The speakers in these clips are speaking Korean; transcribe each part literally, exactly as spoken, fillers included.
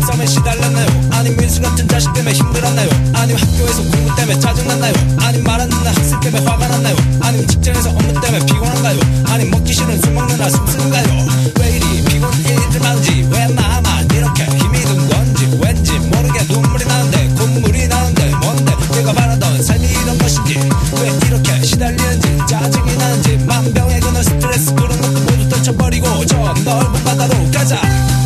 썸에 시달렸나요? 아님 민수 같은 자식 때문에 힘들었나요? 아님 학교에서 공부 때문에 짜증났나요? 아님 말 안 듣는 학생 때문에 화가 났나요? 아님 직장에서 업무 때문에 피곤한가요? 아님 먹기 싫은 술 먹느라 숨쓰는가요? 왜 이리 피곤 일들 많은지 왜 나만 이렇게 힘이 든 건지 왠지 모르게 눈물이 나는데 콧물이 나는데 뭔데 내가 바라던 삶이 이런 것인지 왜 이렇게 시달리는지 짜증이 나는지 만병의 근원 스트레스 그런 것도 모두 떨쳐버리고 저 넓은 바다로 가자.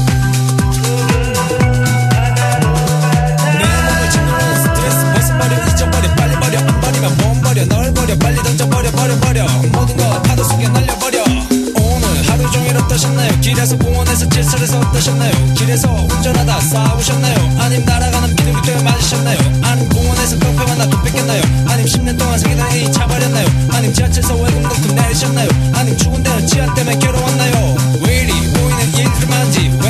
널 버려 빨리 던져버려 버려 버려 모든 것 파도 속에 날려버려. 오늘 하루 종일 어떠셨나요? 길에서 공원에서 질서에서 어떠셨나요? 길에서 운전하다 싸우셨나요? 아님 날아가는 비둘기떼 맞으셨나요? 아님 공원에서 깡패 만나 돈 뺏겼나요? 아님 십 년 동안 새기던 애인 차버렸나요? 아님 지하철에서 월급 넣고 내리셨나요? 아님 죽은 데는 지하 때문에 괴로웠나요? 왜 이리 보이는 일들 많은지